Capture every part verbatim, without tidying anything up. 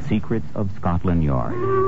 Secrets of Scotland Yard.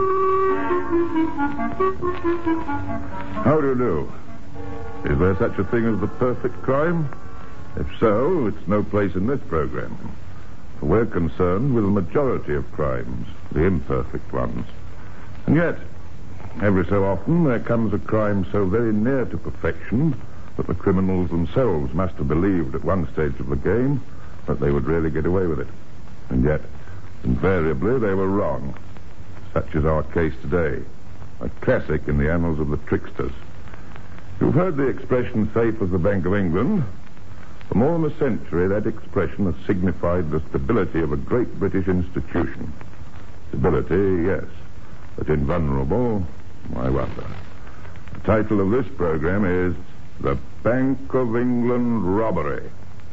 How do you do? Is there such a thing as the perfect crime? If so, it's no place in this program. For we're concerned with the majority of crimes, the imperfect ones. And yet, every so often there comes a crime so very near to perfection that the criminals themselves must have believed at one stage of the game that they would really get away with it. And yet, invariably, they were wrong. Such is our case today. A classic in the annals of the tricksters. You've heard the expression safe as the Bank of England. For more than a century, that expression has signified the stability of a great British institution. Stability, yes, but invulnerable, I wonder. The title of this program is The Bank of England Robbery.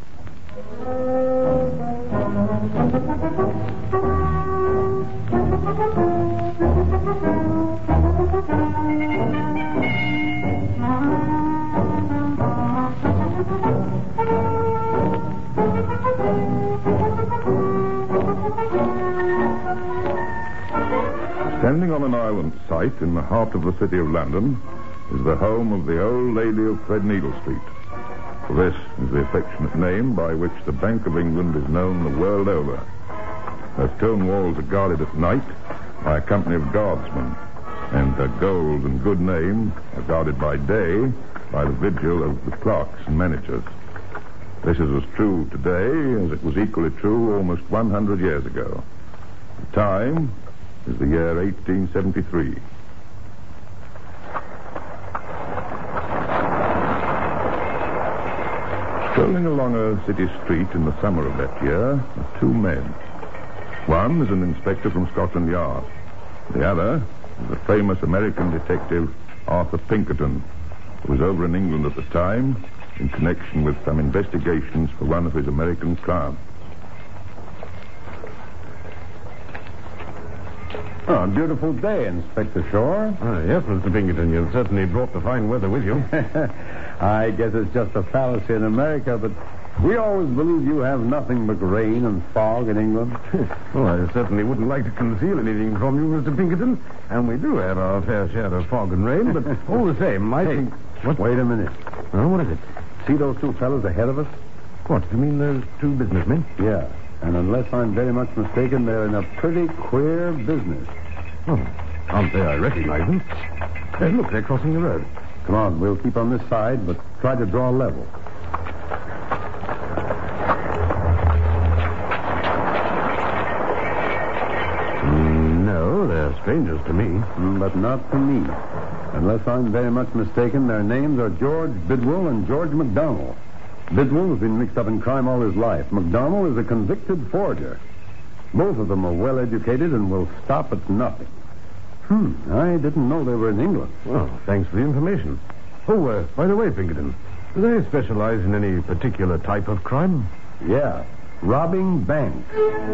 Standing on an island site in the heart of the city of London is the home of the old lady of Threadneedle Street. For this is the affectionate name by which the Bank of England is known the world over. Her stone walls are guarded at night by a company of guardsmen, and her gold and good name are guarded by day by the vigil of the clerks and managers. This is as true today as it was equally true almost one hundred years ago. The time is the year eighteen seventy-three. Strolling along a city street in the summer of that year are two men. One is an inspector from Scotland Yard. The other is the famous American detective Arthur Pinkerton, who was over in England at the time in connection with some investigations for one of his American clients. Oh, a beautiful day, Inspector Shore. Ah, yes, Mister Pinkerton, you've certainly brought the fine weather with you. I guess it's just a fallacy in America, but we always believe you have nothing but rain and fog in England. Well, I certainly wouldn't like to conceal anything from you, Mister Pinkerton, and we do have our fair share of fog and rain, but all the same, I hey, think... What? Wait a minute. Oh, what is it? See those two fellows ahead of us? What, you mean those two businessmen? Yeah, and unless I'm very much mistaken, they're in a pretty queer business. Oh, can't say I recognize them. Hey, look, they're crossing the road. Come on, we'll keep on this side, but try to draw level. Mm, no, they're strangers to me. Mm, but not to me. Unless I'm very much mistaken, their names are George Bidwell and George MacDonald. Bidwell has been mixed up in crime all his life. MacDonald is a convicted forger. Both of them are well educated and will stop at nothing. Hmm, I didn't know they were in England. Well, thanks for the information. Oh, uh, by the way, Pinkerton, do they specialize in any particular type of crime? Yeah, robbing banks.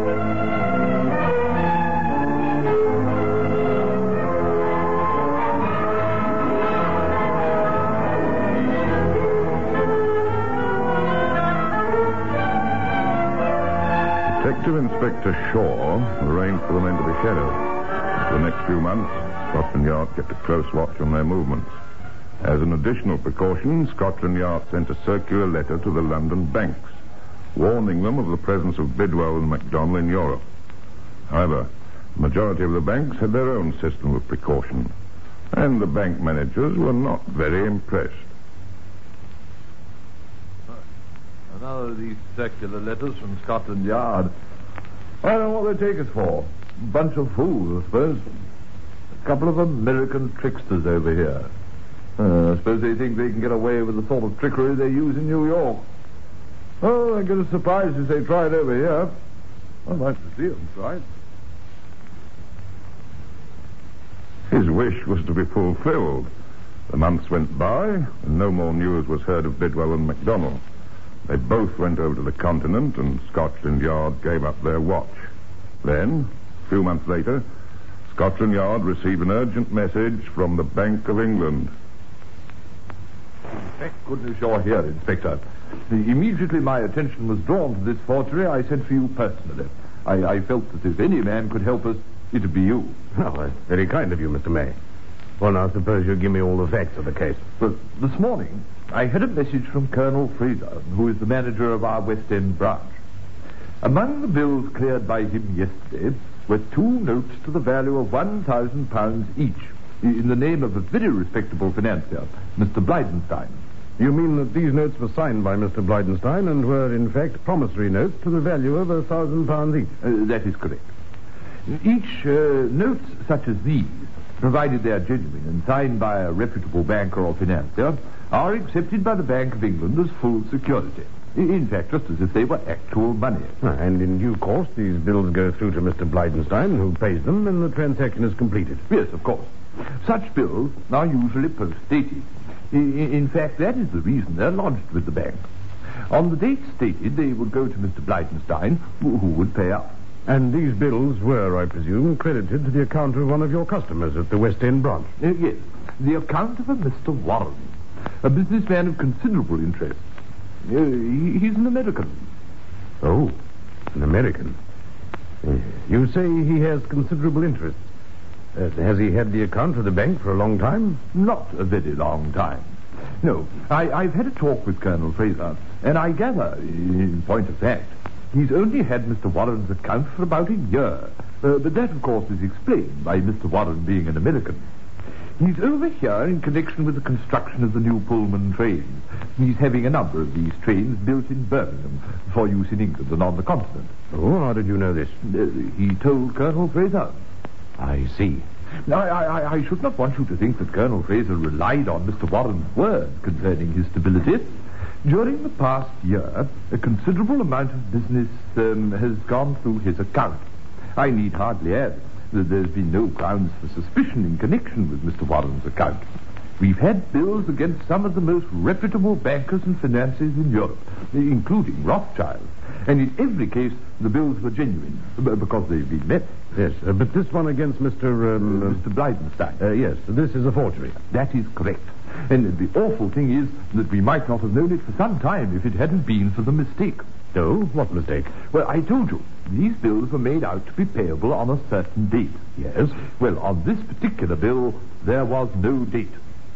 Detective Inspector Shaw arranged for the men to be shadowed. For the next few months, Scotland Yard kept a close watch on their movements. As an additional precaution, Scotland Yard sent a circular letter to the London banks, warning them of the presence of Bidwell and MacDonald in Europe. However, the majority of the banks had their own system of precaution, and the bank managers were not very impressed. Another of these circular letters from Scotland Yard. I don't know what they take us for. A bunch of fools, I suppose. A couple of American tricksters over here. Uh, I suppose they think they can get away with the sort of trickery they use in New York. Oh, I get as surprised as they try it over here. I'd like to see them try it. His wish was to be fulfilled. The months went by, and no more news was heard of Bidwell and MacDonald. They both went over to the continent, and Scotland Yard gave up their watch. Then, a few months later, Scotland Yard received an urgent message from the Bank of England. Thank goodness you're here, Inspector. Immediately my attention was drawn to this forgery, I sent for you personally. I, I felt that if any man could help us, it'd be you. Oh, that's very kind of you, Mister May. Well, now, suppose you give me all the facts of the case. But this morning, I had a message from Colonel Fraser, who is the manager of our West End branch. Among the bills cleared by him yesterday were two notes to the value of one thousand pounds each, in the name of a very respectable financier, Mister Blydenstein. You mean that these notes were signed by Mister Blydenstein and were, in fact, promissory notes to the value of a thousand pounds each? Uh, that is correct. Each uh, notes such as these, provided they are genuine and signed by a reputable banker or financier, are accepted by the Bank of England as full security. In fact, just as if they were actual money. And in due course, these bills go through to Mister Blydenstein, who pays them, and the transaction is completed. Yes, of course. Such bills are usually post-dated. In fact, that is the reason they're lodged with the bank. On the date stated, they would go to Mister Blydenstein, who would pay up. And these bills were, I presume, credited to the account of one of your customers at the West End branch? Uh, yes, the account of a Mister Warren, a businessman of considerable interest. Uh, he, he's an American. Oh, an American. Uh, you say he has considerable interest. Uh, has he had the account for the bank for a long time? Not a very long time. No, I, I've had a talk with Colonel Fraser, and I gather, in point of fact, he's only had Mister Warren's account for about a year. Uh, but that, of course, is explained by Mister Warren being an American. He's over here in connection with the construction of the new Pullman trains. He's having a number of these trains built in Birmingham for use in England and on the continent. Oh, how did you know this? Uh, he told Colonel Fraser. I see. Now, I, I, I should not want you to think that Colonel Fraser relied on Mister Warren's word concerning his stability. During the past year, a considerable amount of business um, has gone through his account. I need hardly add that there's been no grounds for suspicion in connection with Mister Warren's account. We've had bills against some of the most reputable bankers and financiers in Europe, including Rothschild. And in every case, the bills were genuine, because they've been met. Yes, uh, but this one against Mister Um, uh, Mister Blydenstein. Uh, yes, this is a forgery. That is correct. And the awful thing is that we might not have known it for some time if it hadn't been for the mistake. Oh, what mistake? Well, I told you, these bills were made out to be payable on a certain date. Yes? Well, on this particular bill, there was no date.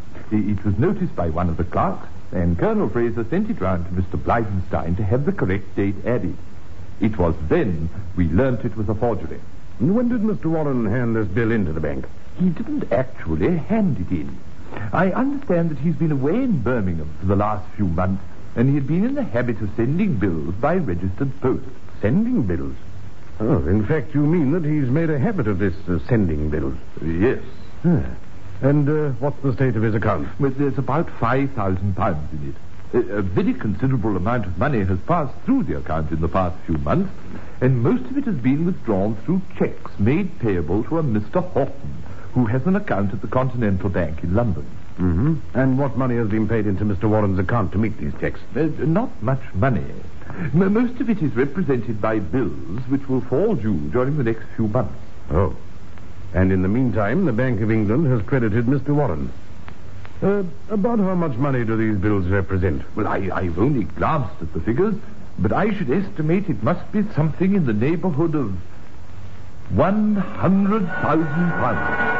It was noticed by one of the clerks, and Colonel Fraser sent it round to Mister Blydenstein to have the correct date added. It was then we learnt it was a forgery. And when did Mister Warren hand this bill into the bank? He didn't actually hand it in. I understand that he's been away in Birmingham for the last few months, and he had been in the habit of sending bills by registered post. Sending bills? Oh, in fact, you mean that he's made a habit of this uh, sending bills? Yes. Huh. And uh, what's the state of his account? Well, there's about five thousand pounds in it. A, a very considerable amount of money has passed through the account in the past few months, and most of it has been withdrawn through cheques made payable to a Mister Horton, who has an account at the Continental Bank in London. Mm-hmm. And what money has been paid into Mister Warren's account to meet these checks? Uh, not much money. M- most of it is represented by bills which will fall due during the next few months. Oh. And in the meantime, the Bank of England has credited Mister Warren. Uh, about how much money do these bills represent? Well, I, I've only glanced at the figures, but I should estimate it must be something in the neighborhood of one hundred thousand pounds.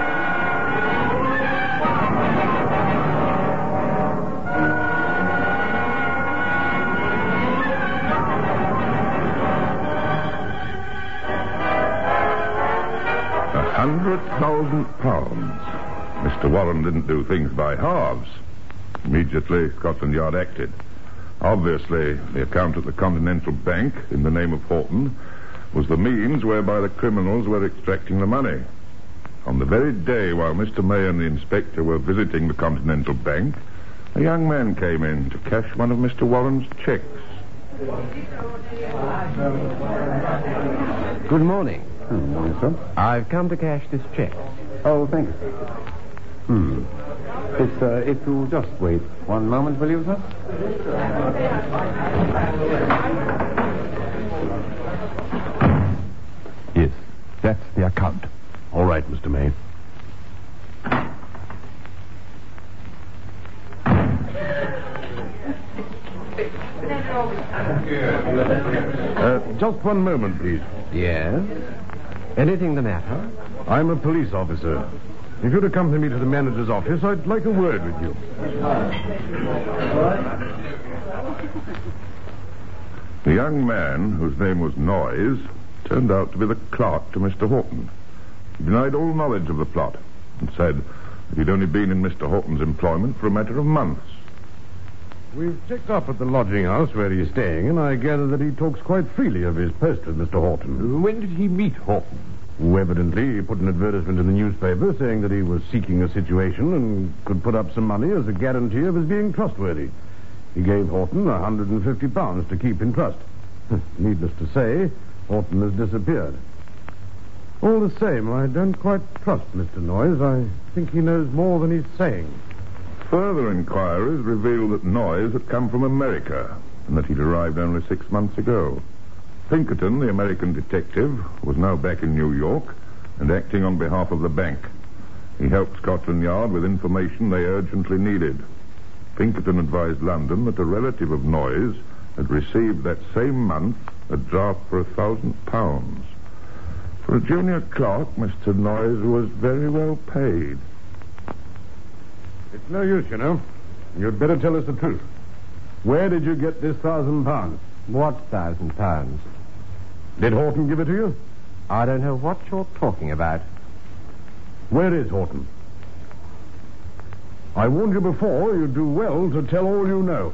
Hundred thousand pounds. Mister Warren didn't do things by halves. Immediately, Scotland Yard acted. Obviously, the account at the Continental Bank, in the name of Horton, was the means whereby the criminals were extracting the money. On the very day while Mister May and the inspector were visiting the Continental Bank, a young man came in to cash one of Mister Warren's checks. Good morning. Hmm, yes, sir. I've come to cash this check. Oh, thank you, sir. Hmm. If, uh, if you'll just wait one moment, will you, sir? Yes, that's the account. All right, Mister May. Uh, just one moment, please. Yes? Anything the matter? I'm a police officer. If you'd accompany me to the manager's office, I'd like a word with you. The young man, whose name was Noyes, turned out to be the clerk to Mister Horton. He denied all knowledge of the plot and said that he'd only been in Mister Horton's employment for a matter of months. We've checked up at the lodging house where he's staying, and I gather that he talks quite freely of his post with Mister Horton. When did he meet Horton? Who evidently put an advertisement in the newspaper saying that he was seeking a situation and could put up some money as a guarantee of his being trustworthy. He gave Horton one hundred fifty pounds to keep in trust. Needless to say, Horton has disappeared. All the same, I don't quite trust Mister Noyes. I think he knows more than he's saying. Further inquiries revealed that Noyes had come from America and that he'd arrived only six months ago. Pinkerton, the American detective, was now back in New York and acting on behalf of the bank. He helped Scotland Yard with information they urgently needed. Pinkerton advised London that a relative of Noyes had received that same month a draft for a thousand pounds. For a junior clerk, Mister Noyes was very well paid. It's no use, you know. You'd better tell us the truth. Where did you get this thousand pounds? What thousand pounds? Did Horton give it to you? I don't know what you're talking about. Where is Horton? I warned you before, you'd do well to tell all you know.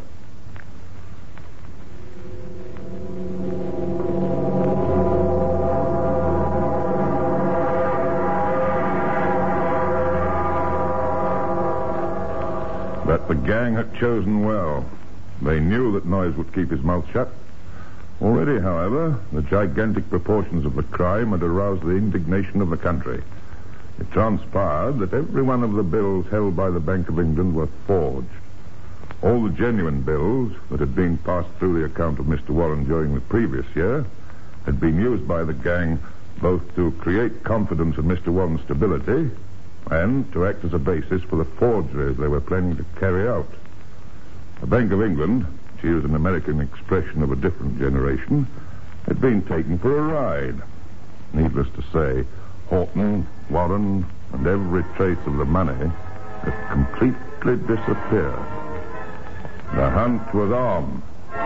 But the gang had chosen well. They knew that Noyes would keep his mouth shut. Already, however, the gigantic proportions of the crime had aroused the indignation of the country. It transpired that every one of the bills held by the Bank of England were forged. All the genuine bills that had been passed through the account of Mister Warren during the previous year had been used by the gang both to create confidence in Mister Warren's stability and to act as a basis for the forgeries they were planning to carry out. The Bank of England, to use an American expression of a different generation, had been taken for a ride. Needless to say, Horton, Warren, and every trace of the money had completely disappeared. The hunt was on.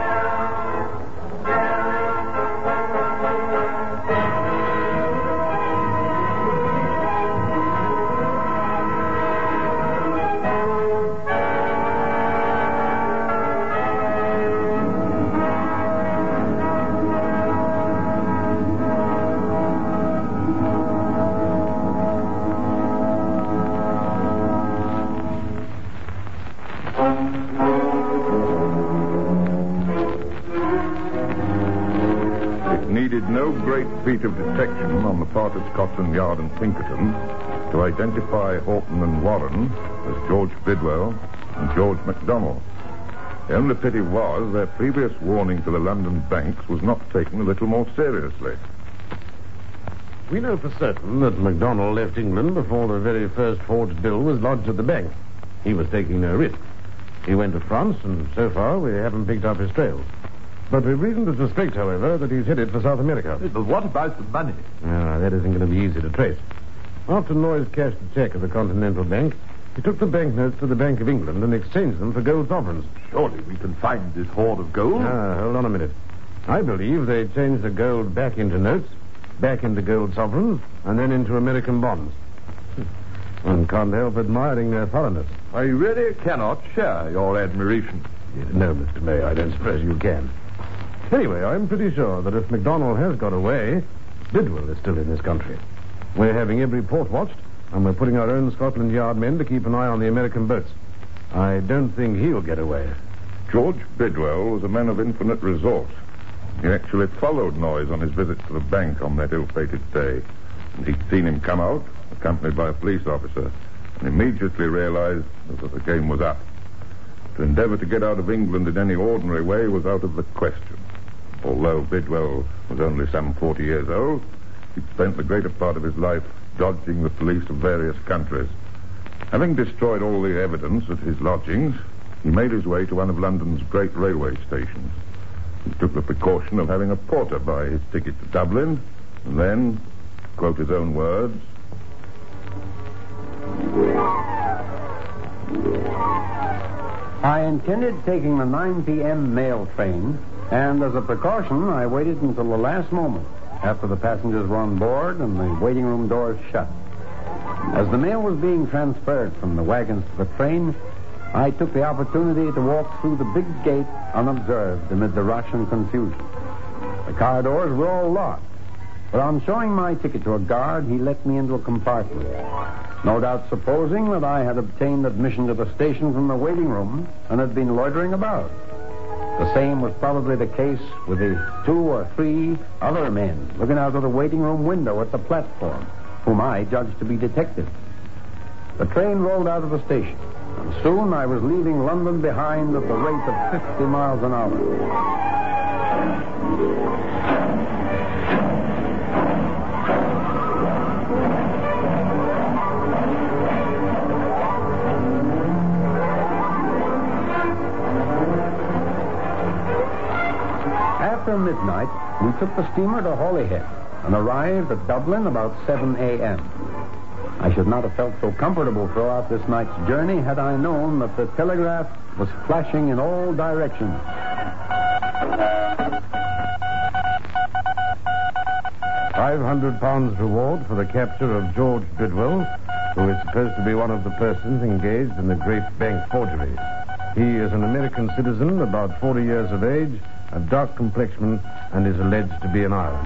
Feat of detection on the part of Scotland Yard and Pinkerton to identify Horton and Warren as George Bidwell and George MacDonald. The only pity was their previous warning to the London banks was not taken a little more seriously. We know for certain that MacDonald left England before the very first forged bill was lodged at the bank. He was taking no risks. He went to France, and so far we haven't picked up his trails. But we've reason to suspect, however, that he's headed for South America. But what about the money? Ah, that isn't going to be easy to trace. After Noyes cashed the check at the Continental Bank, he took the banknotes to the Bank of England and exchanged them for gold sovereigns. Surely we can find this hoard of gold. Ah, hold on a minute. I believe they changed the gold back into notes, back into gold sovereigns, and then into American bonds. One can't help admiring their thoroughness. I really cannot share your admiration. No, Mister May, I don't suppose you can. Anyway, I'm pretty sure that if MacDonald has got away, Bidwell is still in this country. We're having every port watched, and we're putting our own Scotland Yard men to keep an eye on the American boats. I don't think he'll get away. George Bidwell was a man of infinite resource. He actually followed Noyes on his visit to the bank on that ill-fated day. And he'd seen him come out, accompanied by a police officer, and immediately realized that the game was up. To endeavor to get out of England in any ordinary way was out of the question. Although Bidwell was only some forty years old, he'd spent the greater part of his life dodging the police of various countries. Having destroyed all the evidence at his lodgings, he made his way to one of London's great railway stations. He took the precaution of having a porter buy his ticket to Dublin, and then, to quote his own words, I intended taking the nine p.m. mail train, and as a precaution, I waited until the last moment, after the passengers were on board and the waiting room doors shut. As the mail was being transferred from the wagons to the train, I took the opportunity to walk through the big gate unobserved amid the rush and confusion. The car doors were all locked, but on showing my ticket to a guard, he let me into a compartment, no doubt supposing that I had obtained admission to the station from the waiting room and had been loitering about. The same was probably the case with the two or three other men looking out of the waiting room window at the platform, whom I judged to be detectives. The train rolled out of the station, and soon I was leaving London behind at the rate of fifty miles an hour. After midnight, we took the steamer to Holyhead and arrived at Dublin about seven a.m. I should not have felt so comfortable throughout this night's journey had I known that the telegraph was flashing in all directions. Five hundred pounds reward for the capture of George Bidwell, who is supposed to be one of the persons engaged in the great bank forgery. He is an American citizen, about forty years of age, a dark complexion, and is alleged to be an Ireland.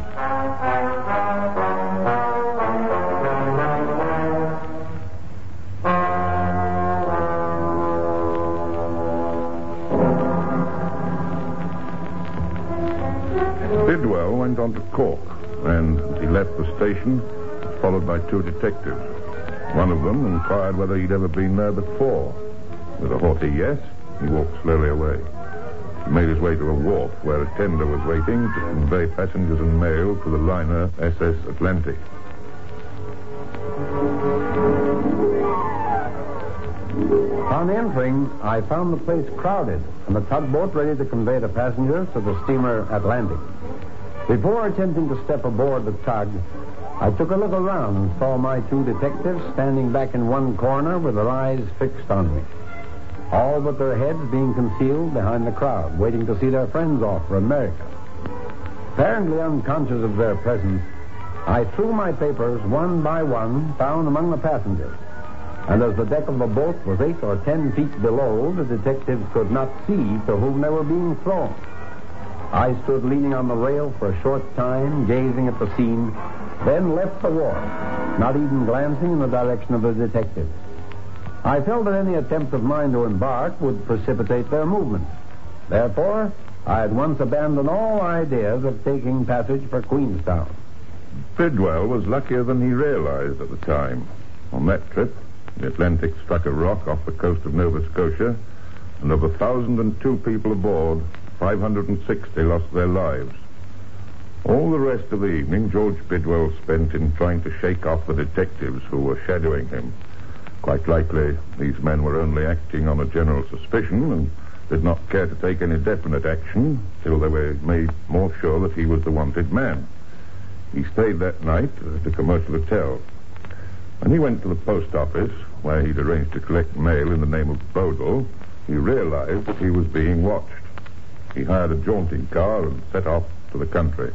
Bidwell went on to Cork, and as he left the station, was followed by two detectives. One of them inquired whether he'd ever been there before. With a haughty yes, he walked slowly away. He made his way to a wharf where a tender was waiting to convey passengers and mail to the liner S S Atlantic. On entering, I found the place crowded and the tugboat ready to convey the passengers to the steamer Atlantic. Before attempting to step aboard the tug, I took a look around and saw my two detectives standing back in one corner with their eyes fixed on me, all but their heads being concealed behind the crowd, waiting to see their friends off for America. Apparently unconscious of their presence, I threw my papers one by one down among the passengers, and as the deck of the boat was eight or ten feet below, the detectives could not see to whom they were being thrown. I stood leaning on the rail for a short time, gazing at the scene, then left the wharf, not even glancing in the direction of the detectives. I felt that any attempt of mine to embark would precipitate their movements. Therefore, I at once abandoned all ideas of taking passage for Queenstown. Bidwell was luckier than he realized at the time. On that trip, the Atlantic struck a rock off the coast of Nova Scotia, and of one thousand two people aboard, five hundred sixty lost their lives. All the rest of the evening, George Bidwell spent in trying to shake off the detectives who were shadowing him. Quite likely, these men were only acting on a general suspicion and did not care to take any definite action till they were made more sure that he was the wanted man. He stayed that night at a commercial hotel. When he went to the post office, where he'd arranged to collect mail in the name of Bodle, he realized that he was being watched. He hired a jaunting car and set off to the country.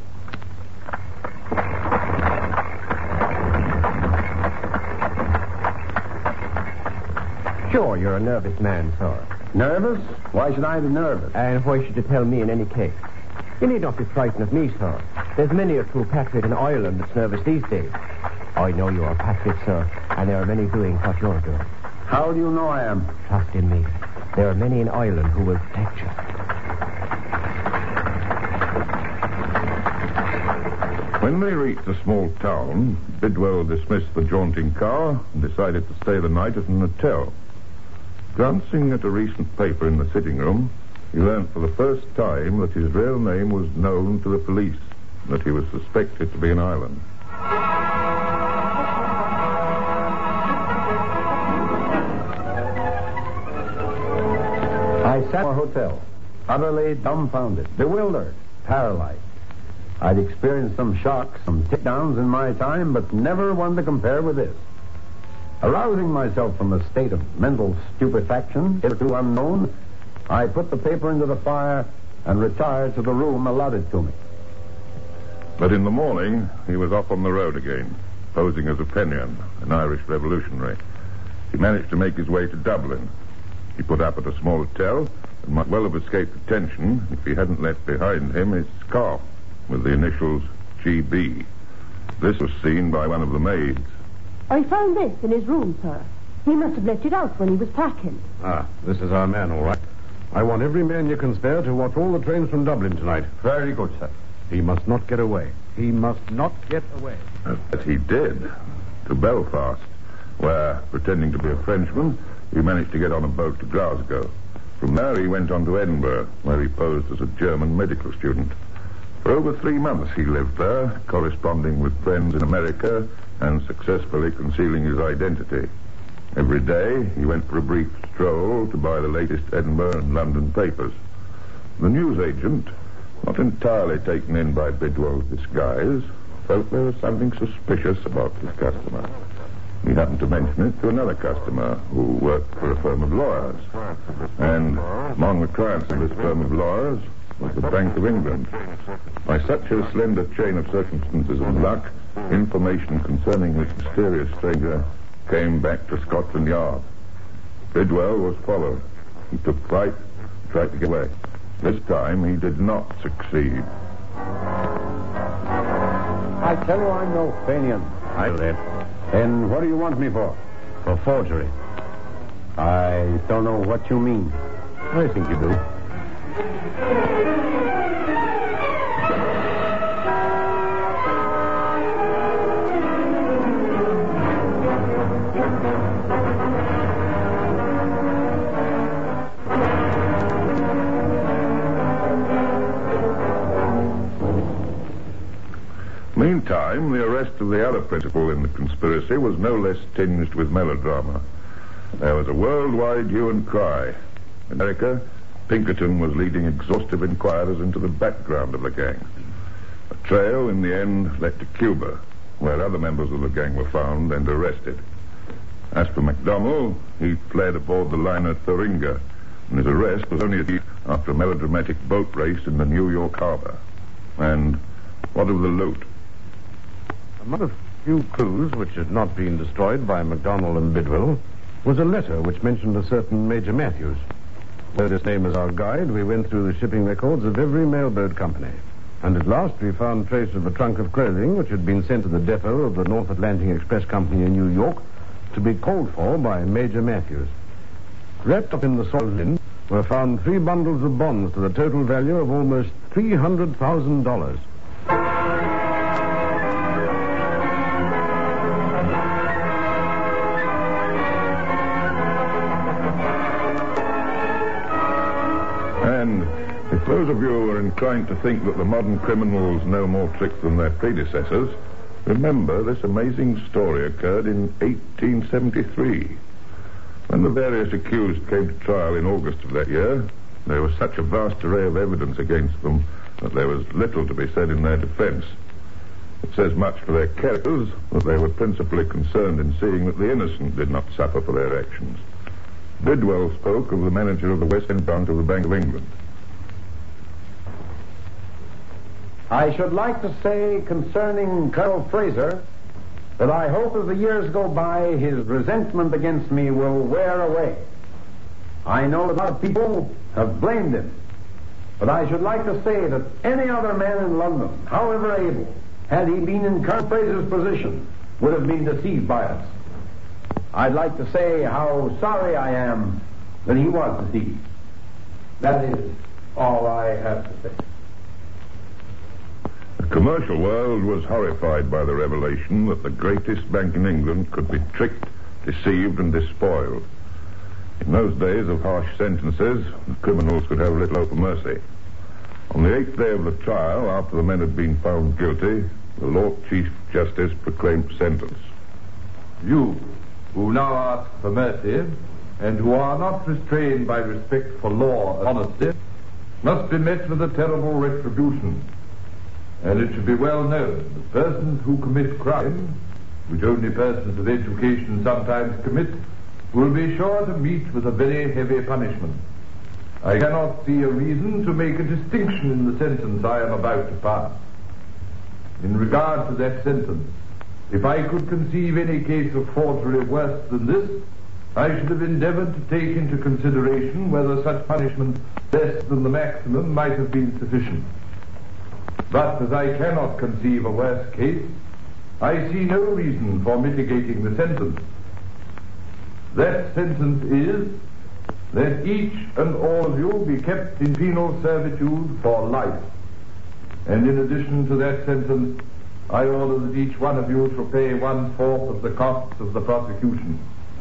Sure, you're a nervous man, sir. Nervous? Why should I be nervous? And why should you tell me in any case? You need not be frightened of me, sir. There's many a true patriot in Ireland that's nervous these days. I know you're a patriot, sir, and there are many doing what you're doing. How do you know I am? Trust in me. There are many in Ireland who will protect you. When they reached a small town, Bidwell dismissed the jaunting car and decided to stay the night at an hotel. Glancing at a recent paper in the sitting room, he learned for the first time that his real name was known to the police, and that he was suspected to be in Ireland. I sat in a hotel. utterly dumbfounded, bewildered, paralyzed. I'd experienced some shocks, some takedowns in my time, but never one to compare with this. Arousing myself from a state of mental stupefaction, hitherto unknown, I put the paper into the fire and retired to the room allotted to me. But in the morning, he was off on the road again, posing as a Fenian, an Irish revolutionary. He managed to make his way to Dublin. He put up at a small hotel and might well have escaped detention if he hadn't left behind him his scarf with the initials G B. This was seen by one of the maids. I found this in his room, sir. He must have left it out when he was packing. Ah, this is our man, all right. I want every man you can spare to watch all the trains from Dublin tonight. Very good, sir. He must not get away. He must not get away. But he did. To Belfast, where, pretending to be a Frenchman, he managed to get on a boat to Glasgow. From there, he went on to Edinburgh, where he posed as a German medical student. For over three months, he lived there, corresponding with friends in America and successfully concealing his identity. Every day, he went for a brief stroll to buy the latest Edinburgh and London papers. The newsagent, not entirely taken in by Bidwell's disguise, felt there was something suspicious about his customer. He happened to mention it to another customer who worked for a firm of lawyers. And among the clients of this firm of lawyers was the Bank of England. By such a slender chain of circumstances and luck, information concerning this mysterious stranger came back to Scotland Yard. Bidwell was followed. He took fright, tried to get away. This time he did not succeed. I tell you I'm no Fenian. I know that. And what do you want me for? For forgery. I don't know what you mean. I think you do. Meantime, the arrest of the other principal in the conspiracy was no less tinged with melodrama. There was a worldwide hue and cry. In America, Pinkerton was leading exhaustive inquirers into the background of the gang. A trail, in the end, led to Cuba, where other members of the gang were found and arrested. As for MacDonald, he fled aboard the liner Thuringia, and his arrest was only achieved after a melodramatic boat race in the New York harbor. And what of the loot? Among the few clues which had not been destroyed by MacDonald and Bidwell was a letter which mentioned a certain Major Matthews. With his name as our guide, we went through the shipping records of every mailboat company. And at last we found trace of a trunk of clothing which had been sent to the depot of the North Atlantic Express Company in New York to be called for by Major Matthews. Wrapped up in the soiled linen were found three bundles of bonds to the total value of almost three hundred thousand dollars. And if those of you who are inclined to think that the modern criminals know more tricks than their predecessors, remember this amazing story occurred in eighteen seventy-three. When the various accused came to trial in August of that year, there was such a vast array of evidence against them that there was little to be said in their defense. It says much for their characters that they were principally concerned in seeing that the innocent did not suffer for their actions. Bidwell spoke of the manager of the West End branch of the Bank of England. I should like to say concerning Colonel Fraser that I hope as the years go by his resentment against me will wear away. I know that a lot of people have blamed him, but I should like to say that any other man in London, however able, had he been in Colonel Fraser's position, would have been deceived by us. I'd like to say how sorry I am that he was deceived. That is all I have to say. The commercial world was horrified by the revelation that the greatest bank in England could be tricked, deceived, and despoiled. In those days of harsh sentences, the criminals could have little hope of mercy. On the eighth day of the trial, after the men had been found guilty, the Lord Chief Justice proclaimed sentence. You, who now ask for mercy, and who are not restrained by respect for law and honesty, must be met with a terrible retribution. And it should be well known that persons who commit crime, which only persons of education sometimes commit, will be sure to meet with a very heavy punishment. I cannot see a reason to make a distinction in the sentence I am about to pass. In regard to that sentence, if I could conceive any case of forgery worse than this, I should have endeavored to take into consideration whether such punishment less than the maximum might have been sufficient. But as I cannot conceive a worse case, I see no reason for mitigating the sentence. That sentence is that each and all of you be kept in penal servitude for life. And in addition to that sentence, I order that each one of you shall pay one-fourth of the costs of the prosecution.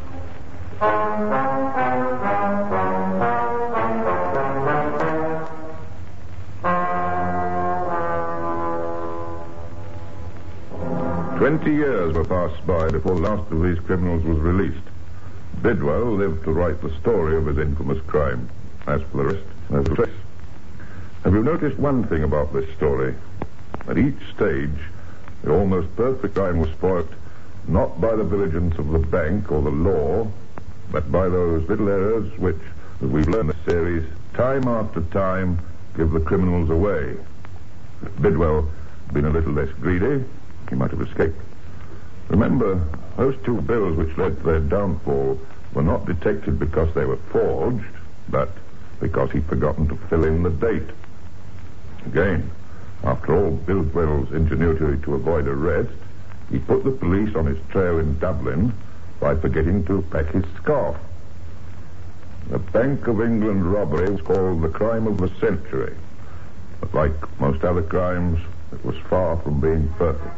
Twenty years were passed by before the last of these criminals was released. Bidwell lived to write the story of his infamous crime. As for the rest, no trace. Have you noticed one thing about this story? At each stage, the almost perfect crime was spoilt not by the vigilance of the bank or the law, but by those little errors which, as we've learned in this series, time after time give the criminals away. If Bidwell had been a little less greedy, he might have escaped. Remember, those two bills which led to their downfall were not detected because they were forged, but because he'd forgotten to fill in the date. Again, after all Bidwell's ingenuity to avoid arrest, he put the police on his trail in Dublin by forgetting to pack his scarf. The Bank of England robbery was called the crime of the century, but like most other crimes, it was far from being perfect.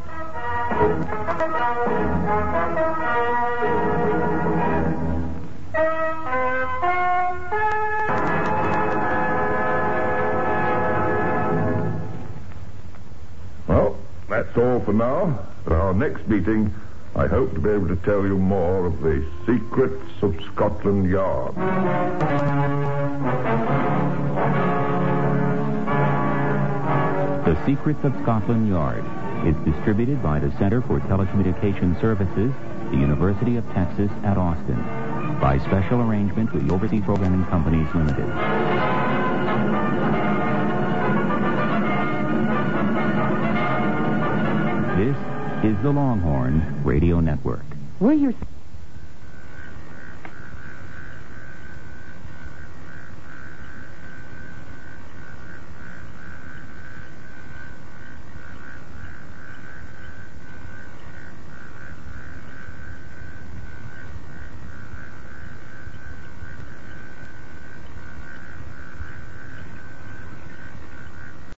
Well, that's all for now. At our next meeting, I hope to be able to tell you more of the secrets of Scotland Yard. The Secrets of Scotland Yard is distributed by the Center for Telecommunication Services, the University of Texas at Austin, by special arrangement with the Overseas Programming Companies Limited. This is the Longhorn Radio Network. We're your...